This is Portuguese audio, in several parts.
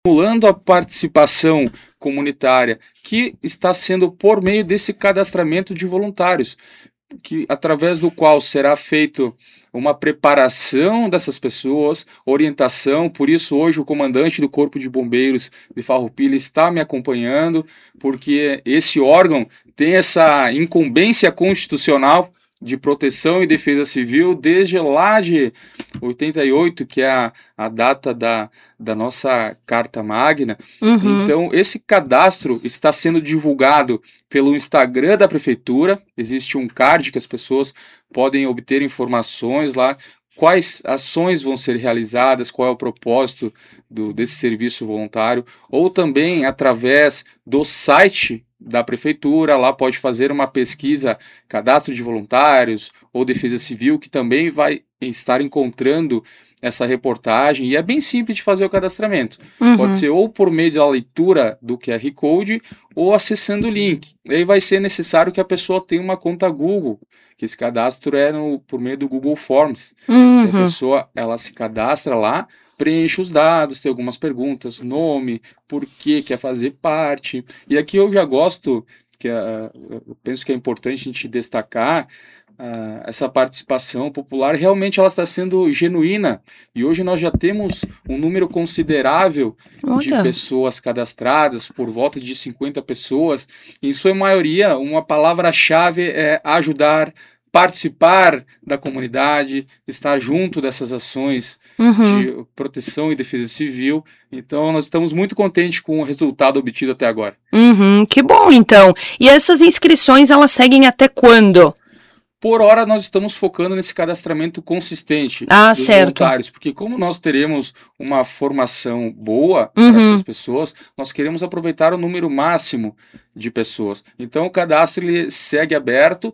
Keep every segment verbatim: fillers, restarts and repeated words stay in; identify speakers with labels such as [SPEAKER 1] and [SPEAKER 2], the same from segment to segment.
[SPEAKER 1] estimulando a participação comunitária, que está sendo por meio desse cadastramento de voluntários, que, através do qual será feito uma preparação dessas pessoas, orientação. Por isso hoje o comandante do Corpo de Bombeiros de Farroupilha está me acompanhando, porque esse órgão tem essa incumbência constitucional de proteção e defesa civil desde lá de oitenta e oito, que é a, a data da, da nossa Carta Magna.
[SPEAKER 2] Uhum.
[SPEAKER 1] Então, esse cadastro está sendo divulgado pelo Instagram da Prefeitura. Existe um card que as pessoas podem obter informações lá, quais ações vão ser realizadas, qual é o propósito do, desse serviço voluntário, ou também através do site da Prefeitura. Lá pode fazer uma pesquisa, cadastro de voluntários ou defesa civil, que também vai estar encontrando essa reportagem, e é bem simples de fazer o cadastramento.
[SPEAKER 2] Uhum.
[SPEAKER 1] Pode ser ou por meio da leitura do Q R Code ou acessando o link. Aí vai ser necessário que a pessoa tenha uma conta Google, que esse cadastro é no, por meio do Google Forms.
[SPEAKER 2] Uhum.
[SPEAKER 1] A pessoa, ela se cadastra lá, preenche os dados, tem algumas perguntas, nome, por que quer fazer parte. E aqui eu já gosto, que uh, eu penso que é importante a gente destacar, uh, essa participação popular. Realmente ela está sendo genuína, e hoje nós já temos um número considerável
[SPEAKER 2] Olha.
[SPEAKER 1] de pessoas cadastradas, por volta de cinquenta pessoas. Em sua maioria, uma palavra-chave é ajudar, participar da comunidade, estar junto dessas ações
[SPEAKER 2] Uhum.
[SPEAKER 1] de proteção e defesa civil. Então, nós estamos muito contentes com o resultado obtido até agora.
[SPEAKER 2] Uhum, que bom, então. E essas inscrições, elas seguem até quando?
[SPEAKER 1] Por hora, nós estamos focando nesse cadastramento consistente
[SPEAKER 2] Ah,
[SPEAKER 1] dos
[SPEAKER 2] certo.
[SPEAKER 1] voluntários, porque como nós teremos uma formação boa
[SPEAKER 2] Uhum.
[SPEAKER 1] para essas pessoas, nós queremos aproveitar o número máximo de pessoas. Então, o cadastro ele segue aberto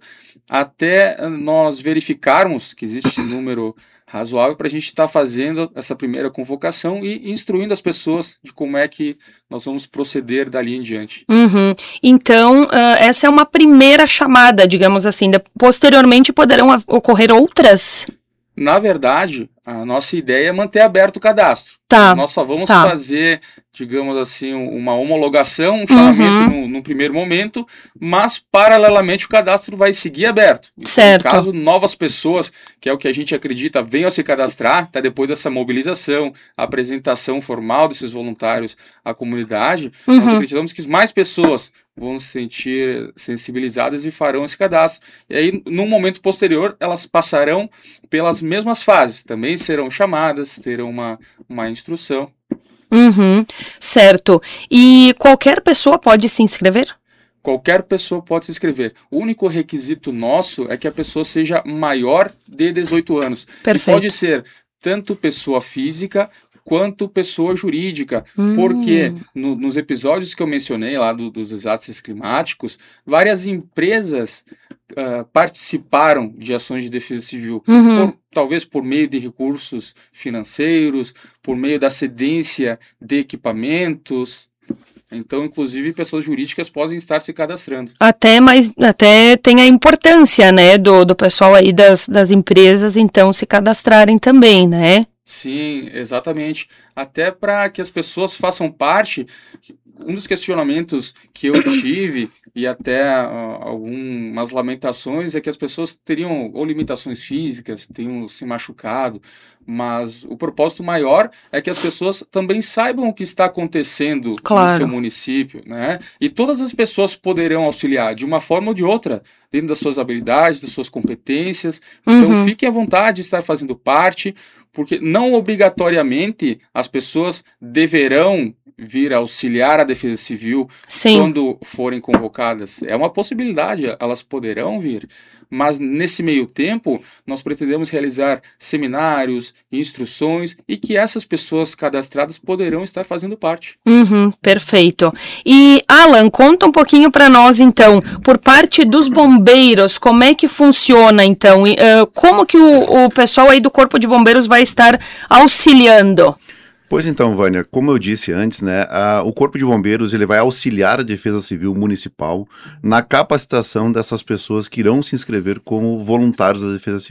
[SPEAKER 1] até nós verificarmos que existe esse número razoável para a gente estar tá fazendo essa primeira convocação e instruindo as pessoas de como é que nós vamos proceder dali em diante.
[SPEAKER 2] Uhum. Então, uh, essa é uma primeira chamada, digamos assim. De- posteriormente poderão av- ocorrer outras?
[SPEAKER 1] Na verdade, a nossa ideia é manter aberto o cadastro.
[SPEAKER 2] Tá,
[SPEAKER 1] Nós só vamos
[SPEAKER 2] tá.
[SPEAKER 1] fazer, digamos assim, uma homologação, um chamamento
[SPEAKER 2] Uhum.
[SPEAKER 1] no, no primeiro momento, mas paralelamente o cadastro vai seguir aberto. Então,
[SPEAKER 2] Certo.
[SPEAKER 1] caso novas pessoas, que é o que a gente acredita, venham a se cadastrar, até depois dessa mobilização, apresentação formal desses voluntários à comunidade, nós
[SPEAKER 2] Uhum.
[SPEAKER 1] acreditamos que mais pessoas vão se sentir sensibilizadas e farão esse cadastro. E aí, num momento posterior, elas passarão pelas mesmas fases, também serão chamadas, terão uma, uma instrução.
[SPEAKER 2] Uhum. Certo. E qualquer pessoa pode se inscrever?
[SPEAKER 1] Qualquer pessoa pode se inscrever. O único requisito nosso é que a pessoa seja maior de dezoito anos.
[SPEAKER 2] Perfeito.
[SPEAKER 1] E pode ser tanto pessoa física quanto pessoa jurídica,
[SPEAKER 2] Hum.
[SPEAKER 1] porque no, nos episódios que eu mencionei lá do, dos desastres climáticos, várias empresas uh, participaram de ações de defesa civil,
[SPEAKER 2] Uhum.
[SPEAKER 1] por, talvez por meio de recursos financeiros, por meio da cedência de equipamentos. Então, inclusive, pessoas jurídicas podem estar se cadastrando.
[SPEAKER 2] Até, mas até tem a importância, né, do, do pessoal aí das, das empresas, então, se cadastrarem também, né?
[SPEAKER 1] Sim, exatamente. Até para que as pessoas façam parte. Um dos questionamentos que eu tive, e até uh, algumas lamentações, é que as pessoas teriam ou limitações físicas, teriam se machucado, mas o propósito maior é que as pessoas também saibam o que está acontecendo
[SPEAKER 2] Claro.
[SPEAKER 1] no seu município, né? E todas as pessoas poderão auxiliar de uma forma ou de outra, dentro das suas habilidades, das suas competências. Então,
[SPEAKER 2] Uhum.
[SPEAKER 1] fiquem à vontade de estar fazendo parte, porque não obrigatoriamente as pessoas deverão vir auxiliar a Defesa Civil
[SPEAKER 2] Sim.
[SPEAKER 1] quando forem convocadas. É uma possibilidade, elas poderão vir, mas nesse meio tempo nós pretendemos realizar seminários, instruções, e que essas pessoas cadastradas poderão estar fazendo parte.
[SPEAKER 2] Uhum, perfeito. E, Alan, conta um pouquinho para nós, então, por parte dos bombeiros, como é que funciona, então? E, uh, como que o, o pessoal aí do Corpo de Bombeiros vai estar auxiliando?
[SPEAKER 3] Pois então, Vânia, como eu disse antes, né, a, o Corpo de Bombeiros ele vai auxiliar a Defesa Civil Municipal na capacitação dessas pessoas que irão se inscrever como voluntários da Defesa Civil.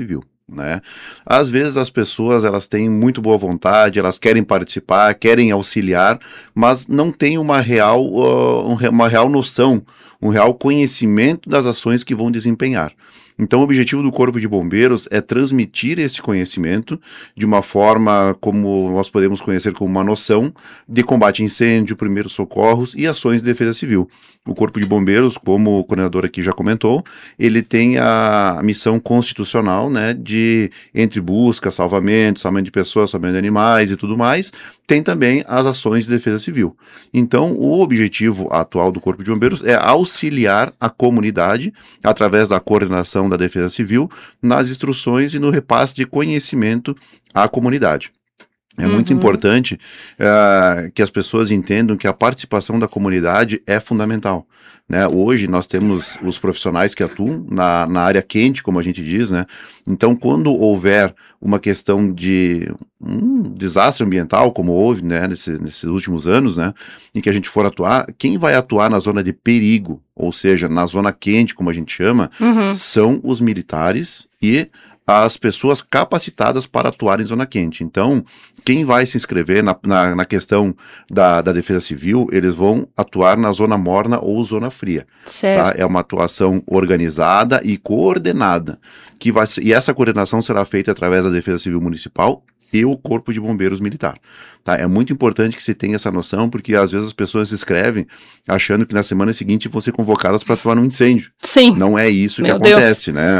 [SPEAKER 3] né? Às vezes as pessoas, elas têm muito boa vontade, elas querem participar, querem auxiliar, mas não têm uma real, uh, uma real noção, um real conhecimento das ações que vão desempenhar. Então, o objetivo do Corpo de Bombeiros é transmitir esse conhecimento de uma forma como nós podemos conhecer como uma noção de combate a incêndio, primeiros socorros e ações de defesa civil. O Corpo de Bombeiros, como o coordenador aqui já comentou, ele tem a missão constitucional, né, de, entre busca, salvamento, salvamento de pessoas, salvamento de animais e tudo mais, tem também as ações de defesa civil. Então, o objetivo atual do Corpo de Bombeiros é auxiliar a comunidade, através da coordenação da defesa civil, nas instruções e no repasse de conhecimento à comunidade. É muito uhum. importante uh, que as pessoas entendam que a participação da comunidade é fundamental, né? Hoje nós temos os profissionais que atuam na, na área quente, como a gente diz, né? Então, quando houver uma questão de um desastre ambiental, como houve, né, nesse, nesses últimos anos, né, em que a gente for atuar, quem vai atuar na zona de perigo, ou seja, na zona quente, como a gente chama, uhum. são os militares e as pessoas capacitadas para atuar em zona quente. Então, quem vai se inscrever na, na, na questão da, da defesa civil, eles vão atuar na zona morna ou zona fria. Tá? É uma atuação organizada e coordenada. Que vai, e essa coordenação será feita através da Defesa Civil Municipal e o Corpo de Bombeiros Militar. Tá? É muito importante que se tenha essa noção, porque às vezes as pessoas se inscrevem achando que na semana seguinte vão ser convocadas para atuar num incêndio.
[SPEAKER 2] Sim.
[SPEAKER 3] Não é isso
[SPEAKER 2] Meu
[SPEAKER 3] que acontece, né?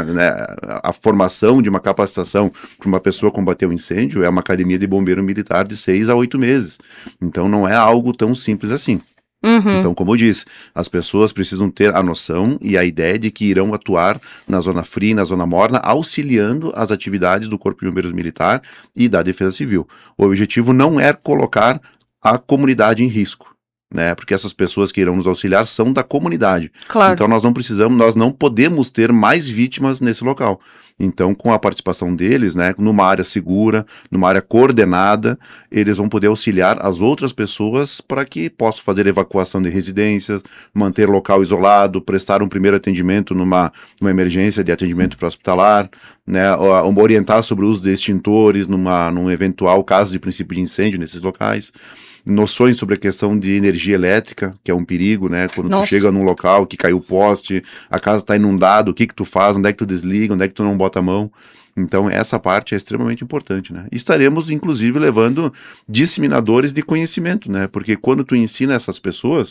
[SPEAKER 3] A formação de uma capacitação para uma pessoa combater um incêndio é uma academia de bombeiro militar de seis a oito meses. Então não é algo tão simples assim. Uhum. Então, como eu disse, as pessoas precisam ter a noção e a ideia de que irão atuar na zona fria e na zona morna, auxiliando as atividades do Corpo de Bombeiros Militar e da Defesa Civil. O objetivo não é colocar a comunidade em risco, né? Porque essas pessoas que irão nos auxiliar são da comunidade. Claro. Então nós não precisamos, nós não podemos ter mais vítimas nesse local. Então, com a participação deles, né, numa área segura, numa área coordenada, eles vão poder auxiliar as outras pessoas para que possam fazer evacuação de residências, manter local isolado, prestar um primeiro atendimento numa, numa emergência de atendimento pré-hospitalar, né, orientar sobre o uso de extintores numa, num eventual caso de princípio de incêndio nesses locais. Noções sobre a questão de energia elétrica, que é um perigo, né? Quando Nossa. tu chega num local que caiu o poste, a casa está inundada, o que que tu faz, onde é que tu desliga, onde é que tu não bota a mão. Então, essa parte é extremamente importante, né? E estaremos, inclusive, levando disseminadores de conhecimento, né? Porque quando tu ensina essas pessoas,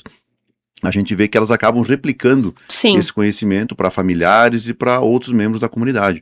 [SPEAKER 3] a gente vê que elas acabam replicando Sim. esse conhecimento para familiares e para outros membros da comunidade.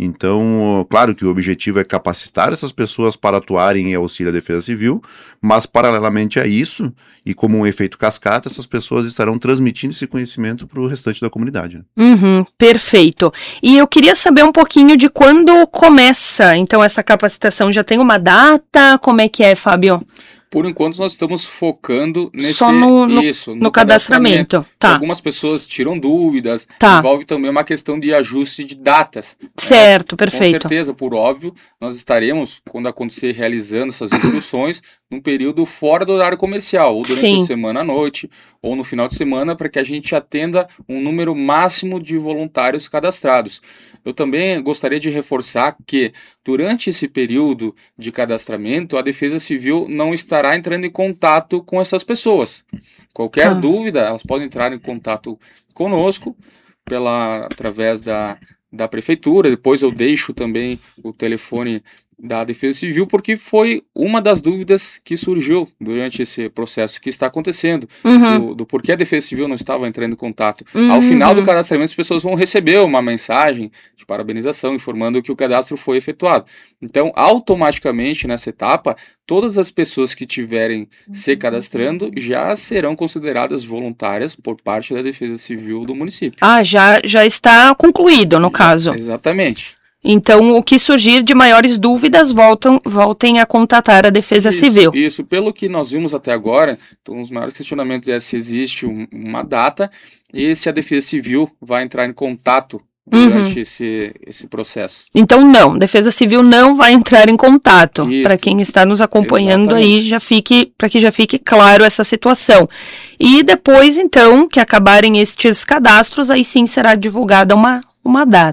[SPEAKER 3] Então, claro que o objetivo é capacitar essas pessoas para atuarem em auxílio à defesa civil, mas paralelamente a isso, e como um efeito cascata, essas pessoas estarão transmitindo esse conhecimento para o restante da comunidade.
[SPEAKER 2] Uhum, perfeito. E eu queria saber um pouquinho de quando começa, então, essa capacitação. Já tem uma data? Como é que é, Fábio?
[SPEAKER 1] Por enquanto, nós estamos focando nesse
[SPEAKER 2] Só no, no,
[SPEAKER 1] isso, no,
[SPEAKER 2] no cadastramento. cadastramento. Tá.
[SPEAKER 1] Algumas pessoas tiram dúvidas,
[SPEAKER 2] tá.
[SPEAKER 1] envolve também uma questão de ajuste de datas.
[SPEAKER 2] Certo,
[SPEAKER 1] né?
[SPEAKER 2] perfeito.
[SPEAKER 1] Com certeza, por óbvio, nós estaremos, quando acontecer, realizando essas instruções num período fora do horário comercial, ou durante Sim. a semana à noite, ou no final de semana, para que a gente atenda um número máximo de voluntários cadastrados. Eu também gostaria de reforçar que, durante esse período de cadastramento, a Defesa Civil não estará entrando em contato com essas pessoas. Qualquer ah. dúvida, elas podem entrar em contato conosco pela, através da, da Prefeitura. Depois eu deixo também o telefone da Defesa Civil, porque foi uma das dúvidas que surgiu durante esse processo que está acontecendo, uhum. do, do porquê a Defesa Civil não estava entrando em contato. Uhum. Ao final do cadastramento, as pessoas vão receber uma mensagem de parabenização, informando que o cadastro foi efetuado. Então, automaticamente, nessa etapa, todas as pessoas que tiverem se cadastrando já serão consideradas voluntárias por parte da Defesa Civil do município.
[SPEAKER 2] Ah, já, já está concluído, no caso.
[SPEAKER 1] Exatamente.
[SPEAKER 2] Então, o que surgir de maiores dúvidas, voltam, voltem a contatar a Defesa
[SPEAKER 1] isso,
[SPEAKER 2] Civil.
[SPEAKER 1] Isso, pelo que nós vimos até agora, então, os maiores questionamentos é se existe um, uma data e se a Defesa Civil vai entrar em contato durante uhum. esse, esse processo.
[SPEAKER 2] Então, não, Defesa Civil não vai entrar em contato. Para quem está nos acompanhando Exatamente. aí, já fique, para que já fique claro essa situação. E depois, então, que acabarem estes cadastros, aí sim será divulgada uma, uma data.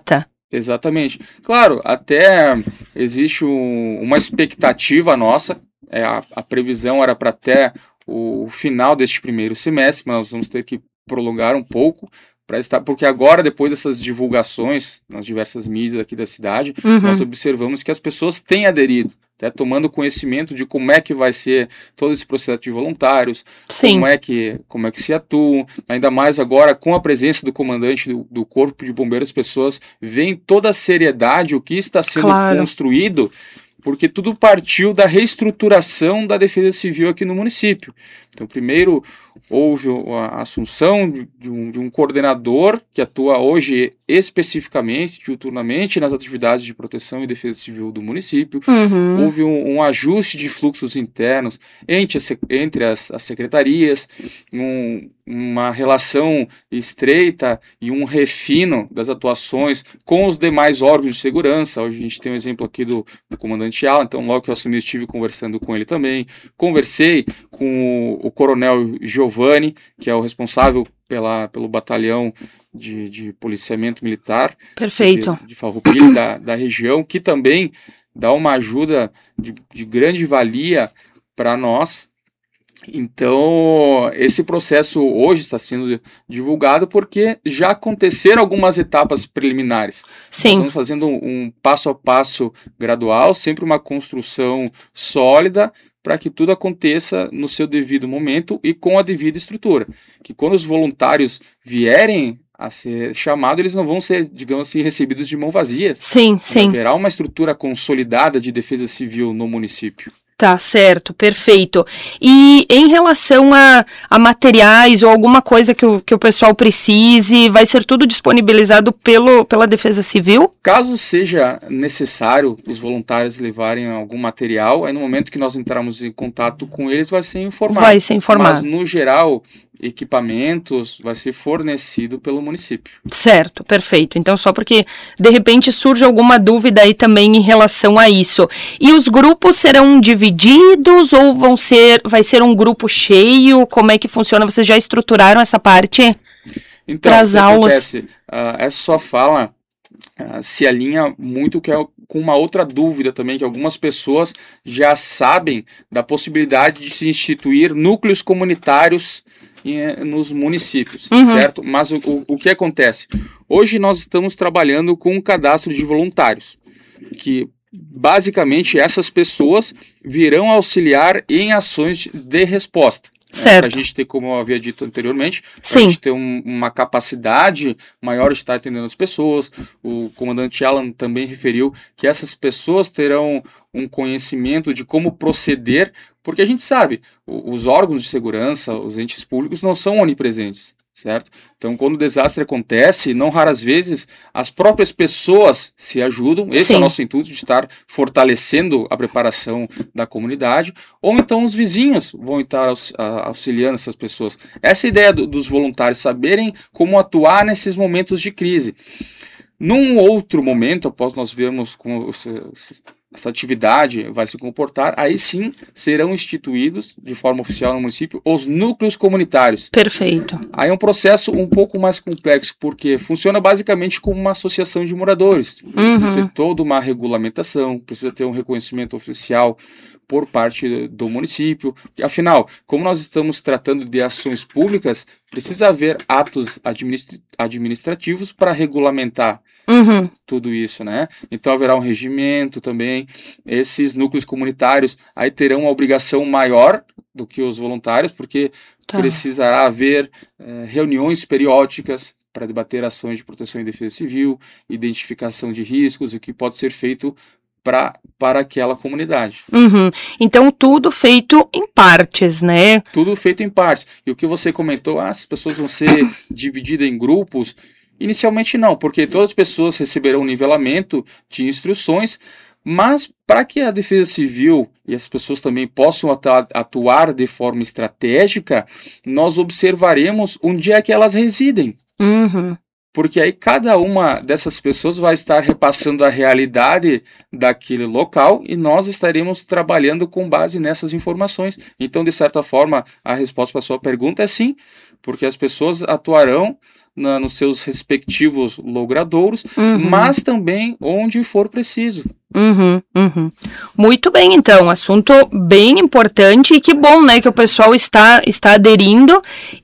[SPEAKER 1] Exatamente. Claro, até existe um, uma expectativa nossa, é, a, a previsão era para até o final deste primeiro semestre, mas nós vamos ter que prolongar um pouco para estar, porque agora, depois dessas divulgações nas diversas mídias aqui da cidade,
[SPEAKER 2] Uhum.
[SPEAKER 1] nós observamos que as pessoas têm aderido, até tomando conhecimento de como é que vai ser todo esse processo de voluntários,
[SPEAKER 2] Sim.
[SPEAKER 1] como é que, como é que se atuam, ainda mais agora com a presença do comandante do, do Corpo de Bombeiros, as pessoas veem toda a seriedade, o que está sendo
[SPEAKER 2] Claro.
[SPEAKER 1] construído, porque tudo partiu da reestruturação da Defesa Civil aqui no município. Então, primeiro houve a assunção de um, de um coordenador que atua hoje especificamente, diuturnamente, nas atividades de proteção e defesa civil do município.
[SPEAKER 2] Uhum.
[SPEAKER 1] Houve um, um ajuste de fluxos internos entre as, entre as, as secretarias, um, uma relação estreita e um refino das atuações com os demais órgãos de segurança. Hoje a gente tem um exemplo aqui do, do comandante Alan, então logo que eu assumi eu estive conversando com ele também. Conversei com o, o coronel Giovanni, que é o responsável pela, pelo batalhão de, de policiamento militar
[SPEAKER 2] Perfeito.
[SPEAKER 1] de, de Farroupilha, da, da região, que também dá uma ajuda de, de grande valia para nós. Então, esse processo hoje está sendo divulgado porque já aconteceram algumas etapas preliminares.
[SPEAKER 2] Sim.
[SPEAKER 1] Nós estamos fazendo um, um passo a passo gradual, sempre uma construção sólida, para que tudo aconteça no seu devido momento e com a devida estrutura. Que quando os voluntários vierem a ser chamados, eles não vão ser, digamos assim, recebidos de mão vazias.
[SPEAKER 2] Sim, sim.
[SPEAKER 1] Haverá uma estrutura consolidada de defesa civil no município.
[SPEAKER 2] Tá certo, perfeito. E em relação a, a materiais ou alguma coisa que o, que o pessoal precise, vai ser tudo disponibilizado pelo, pela Defesa Civil?
[SPEAKER 1] Caso seja necessário os voluntários levarem algum material, aí no momento que nós entrarmos em contato com eles vai ser informado.
[SPEAKER 2] Vai ser informado.
[SPEAKER 1] Mas no geral, equipamentos vai ser fornecido pelo município.
[SPEAKER 2] Certo, perfeito. Então só porque de repente surge alguma dúvida aí também em relação a isso. E os grupos serão divididos ou vão ser, vai ser um grupo cheio? Como é que funciona? Vocês já estruturaram essa parte?
[SPEAKER 1] Então,
[SPEAKER 2] Pras
[SPEAKER 1] o que
[SPEAKER 2] aulas.
[SPEAKER 1] acontece? Uh, essa sua fala uh, se alinha muito que é com uma outra dúvida também, que algumas pessoas já sabem da possibilidade de se instituir núcleos comunitários nos municípios,
[SPEAKER 2] Uhum.
[SPEAKER 1] certo? Mas o, o, o que acontece? Hoje nós estamos trabalhando com um cadastro de voluntários, que basicamente essas pessoas virão auxiliar em ações de resposta.
[SPEAKER 2] Certo.
[SPEAKER 1] Para a gente ter, como eu havia dito anteriormente, para a
[SPEAKER 2] Sim.
[SPEAKER 1] gente ter um, uma capacidade maior de estar atendendo as pessoas. O comandante Alan também referiu que essas pessoas terão um conhecimento de como proceder, porque a gente sabe, os órgãos de segurança, os entes públicos não são onipresentes, certo? Então, quando o desastre acontece, não raras vezes, as próprias pessoas se ajudam, esse
[SPEAKER 2] Sim.
[SPEAKER 1] é o nosso intuito de estar fortalecendo a preparação da comunidade, ou então os vizinhos vão estar aux, a, auxiliando essas pessoas. Essa é a ideia do, dos voluntários, saberem como atuar nesses momentos de crise. Num outro momento, após nós vermos como essa atividade vai se comportar, aí sim serão instituídos de forma oficial no município os núcleos comunitários.
[SPEAKER 2] Perfeito.
[SPEAKER 1] Aí é um processo um pouco mais complexo, porque funciona basicamente como uma associação de moradores. Precisa
[SPEAKER 2] Uhum.
[SPEAKER 1] ter toda uma regulamentação, precisa ter um reconhecimento oficial por parte do município. Afinal, como nós estamos tratando de ações públicas, precisa haver atos administra- administrativos para regulamentar
[SPEAKER 2] Uhum.
[SPEAKER 1] tudo isso, né? Então haverá um regimento também. Esses núcleos comunitários aí terão uma obrigação maior do que os voluntários, porque
[SPEAKER 2] Tá.
[SPEAKER 1] precisará haver eh, reuniões periódicas para debater ações de proteção e defesa civil, identificação de riscos, o que pode ser feito pra, para aquela comunidade.
[SPEAKER 2] Uhum. Então, tudo feito em partes, né?
[SPEAKER 1] Tudo feito em partes. E o que você comentou, ah, as pessoas vão ser divididas em grupos. Inicialmente não, porque todas as pessoas receberão um nivelamento de instruções, mas para que a Defesa Civil e as pessoas também possam atu- atuar de forma estratégica, nós observaremos onde é que elas residem.
[SPEAKER 2] Uhum.
[SPEAKER 1] porque aí cada uma dessas pessoas vai estar repassando a realidade daquele local e nós estaremos trabalhando com base nessas informações. Então, de certa forma, a resposta para a sua pergunta é sim, porque as pessoas atuarão na, nos seus respectivos logradouros, uhum. mas também onde for preciso.
[SPEAKER 2] Uhum, uhum. Muito bem, então, assunto bem importante e que bom, né, que o pessoal está, está aderindo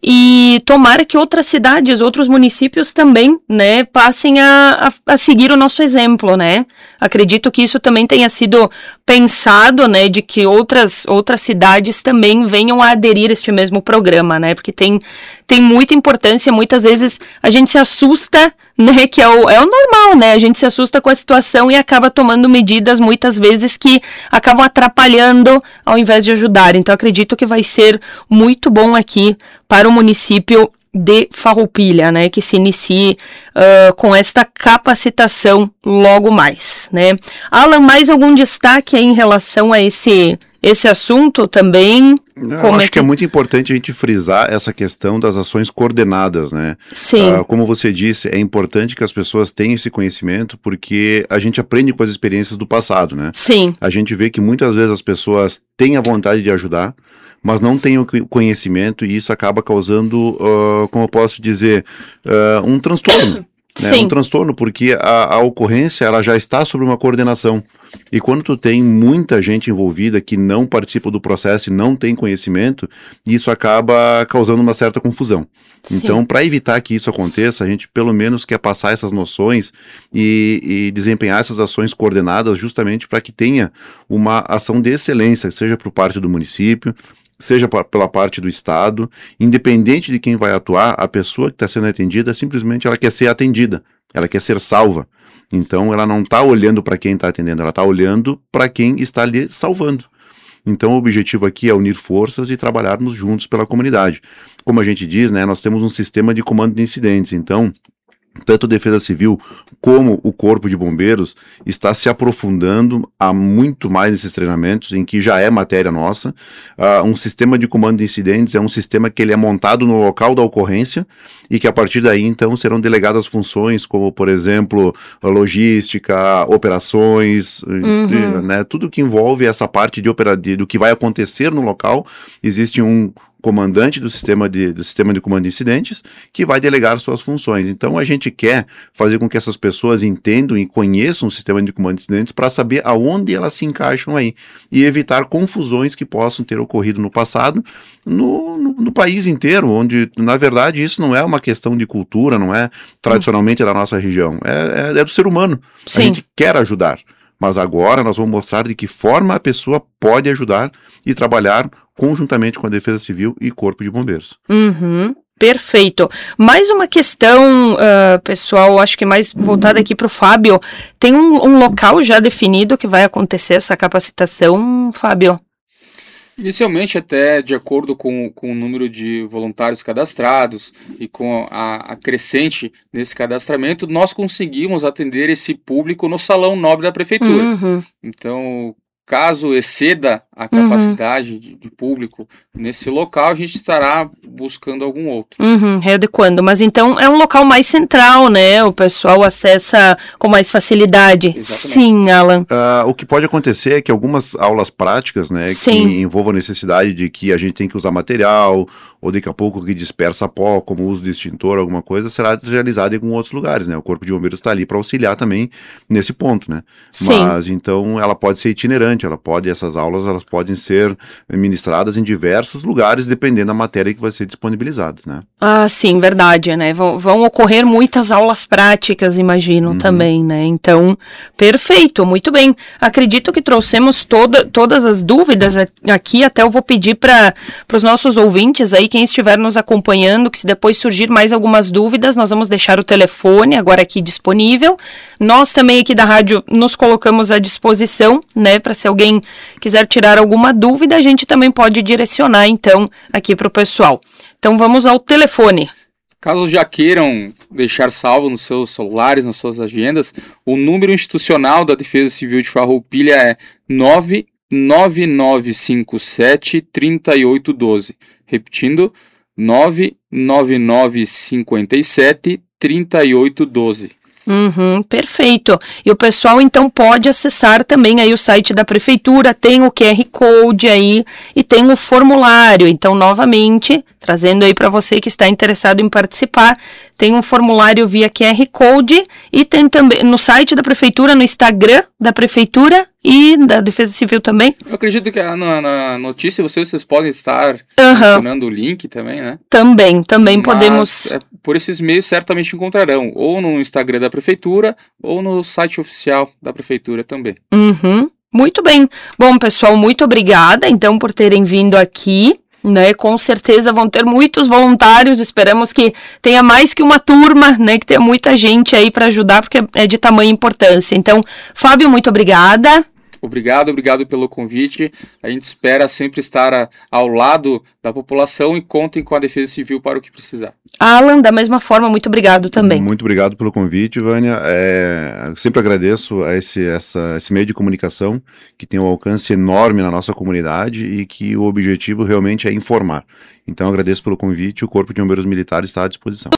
[SPEAKER 2] e tomara que outras cidades, outros municípios também, né, passem a, a, a seguir o nosso exemplo, né. Acredito que isso também tenha sido pensado, né, de que outras, outras cidades também venham a aderir a este mesmo programa, né, porque tem, tem muita importância, muitas vezes a gente se assusta, né, que é o, é o normal, né, a gente se assusta com a situação e acaba tomando medidas muitas vezes que acabam atrapalhando ao invés de ajudar. Então acredito que vai ser muito bom aqui para o município de Farroupilha, né, que se inicie uh, com esta capacitação logo mais, né. Alan, mais algum destaque aí em relação a esse, esse assunto também?
[SPEAKER 3] Eu Como acho é que... que é muito importante a gente frisar essa questão das ações coordenadas, né?
[SPEAKER 2] Sim.
[SPEAKER 3] Uh, como você disse, é importante que as pessoas tenham esse conhecimento porque a gente aprende com as experiências do passado, né?
[SPEAKER 2] Sim.
[SPEAKER 3] A gente vê que muitas vezes as pessoas têm a vontade de ajudar, mas não têm o conhecimento e isso acaba causando, uh, como eu posso dizer, uh, um transtorno. Né?
[SPEAKER 2] Sim.
[SPEAKER 3] Um transtorno, porque a, a ocorrência ela já está sob uma coordenação. E quando tu tem muita gente envolvida que não participa do processo e não tem conhecimento, isso acaba causando uma certa confusão. Sim. Então, para evitar que isso aconteça, a gente pelo menos quer passar essas noções e, e desempenhar essas ações coordenadas justamente para que tenha uma ação de excelência, seja por parte do município, seja pela parte do Estado, independente de quem vai atuar, a pessoa que está sendo atendida, simplesmente ela quer ser atendida, ela quer ser salva. Então, ela não está olhando para quem está atendendo, ela está olhando para quem está ali salvando. Então, o objetivo aqui é unir forças e trabalharmos juntos pela comunidade. Como a gente diz, né, nós temos um sistema de comando de incidentes, então... tanto a Defesa Civil como o Corpo de Bombeiros está se aprofundando a muito mais nesses treinamentos, em que já é matéria nossa. Uh, um sistema de comando de incidentes é um sistema que ele é montado no local da ocorrência e que a partir daí, então, serão delegadas funções como, por exemplo, logística, operações,
[SPEAKER 2] uhum.
[SPEAKER 3] né, tudo que envolve essa parte de opera- de, do que vai acontecer no local. Existe um comandante do sistema de, do sistema de comando de incidentes, que vai delegar suas funções. Então, a gente quer fazer com que essas pessoas entendam e conheçam o sistema de comando de incidentes para saber aonde elas se encaixam aí e evitar confusões que possam ter ocorrido no passado no, no, no país inteiro, onde, na verdade, isso não é uma questão de cultura, não é tradicionalmente da nossa região, é, é, é do ser humano.
[SPEAKER 2] Sim.
[SPEAKER 3] A gente quer ajudar, mas agora nós vamos mostrar de que forma a pessoa pode ajudar e trabalhar conjuntamente com a Defesa Civil e Corpo de Bombeiros.
[SPEAKER 2] Uhum, perfeito. Mais uma questão, uh, pessoal, acho que mais voltada aqui para o Fábio. Tem um, um local já definido que vai acontecer essa capacitação, Fábio?
[SPEAKER 1] Inicialmente, até de acordo com, com o número de voluntários cadastrados e com a, a crescente nesse cadastramento, nós conseguimos atender esse público no Salão Nobre da Prefeitura.
[SPEAKER 2] Uhum.
[SPEAKER 1] Então, caso exceda a capacidade uhum. de, de público nesse local, a gente estará buscando algum outro.
[SPEAKER 2] Uhum, readequando. Mas então é um local mais central, né? O pessoal acessa com mais facilidade.
[SPEAKER 1] Exatamente.
[SPEAKER 2] Sim, Alan.
[SPEAKER 3] Uh, o que pode acontecer é que algumas aulas práticas, né,
[SPEAKER 2] Sim.
[SPEAKER 3] que envolvam a necessidade de que a gente tem que usar material, ou daqui a pouco que dispersa pó, como o uso de extintor, alguma coisa, será realizada em alguns outros lugares, né? O Corpo de Bombeiros está ali para auxiliar também nesse ponto, né?
[SPEAKER 2] Sim.
[SPEAKER 3] Mas então ela pode ser itinerante, ela pode, essas aulas elas podem ser ministradas em diversos lugares, dependendo da matéria que vai ser disponibilizada, né?
[SPEAKER 2] Ah, sim, verdade, né? Vão, vão ocorrer muitas aulas práticas, imagino, uhum. também, né? Então, perfeito, muito bem. Acredito que trouxemos toda, todas as dúvidas aqui, até eu vou pedir para os nossos ouvintes aí, quem estiver nos acompanhando, que se depois surgir mais algumas dúvidas, nós vamos deixar o telefone agora aqui disponível. Nós também aqui da rádio nos colocamos à disposição, né? Para se alguém quiser tirar alguma dúvida, a gente também pode direcionar, então, aqui para o pessoal. Então, vamos ao telefone.
[SPEAKER 1] Caso já queiram deixar salvo nos seus celulares, nas suas agendas, o número institucional da Defesa Civil de Farroupilha é nove nove nove cinco sete, três oito um dois. Repetindo, nove nove nove cinco sete, trinta e oito doze.
[SPEAKER 2] Uhum, perfeito. E o pessoal então pode acessar também aí o site da prefeitura, tem o Q R Code aí e tem o formulário. Então, novamente, trazendo aí para você que está interessado em participar, tem um formulário via Q R Code e tem também no site da prefeitura, no Instagram da prefeitura e da Defesa Civil também.
[SPEAKER 1] Eu acredito que na, na notícia vocês, vocês podem estar
[SPEAKER 2] Uhum.
[SPEAKER 1] mencionando o link também, né?
[SPEAKER 2] Também, também
[SPEAKER 1] Mas,
[SPEAKER 2] podemos...
[SPEAKER 1] é, por esses meios certamente encontrarão, ou no Instagram da prefeitura, ou no site oficial da prefeitura também.
[SPEAKER 2] Uhum. Muito bem. Bom, pessoal, muito obrigada, então, por terem vindo aqui, né? Com certeza vão ter muitos voluntários, esperamos que tenha mais que uma turma, né? Que tenha muita gente aí para ajudar, porque é de tamanha importância. Então, Fábio, muito obrigada.
[SPEAKER 1] Obrigado, obrigado pelo convite. A gente espera sempre estar a, ao lado da população e contem com a Defesa Civil para o que precisar.
[SPEAKER 2] Alan, da mesma forma, muito obrigado também.
[SPEAKER 3] Muito obrigado pelo convite, Vânia. É, sempre agradeço a esse, essa, esse meio de comunicação que tem um alcance enorme na nossa comunidade e que o objetivo realmente é informar. Então, agradeço pelo convite, o Corpo de Bombeiros Militares está à disposição.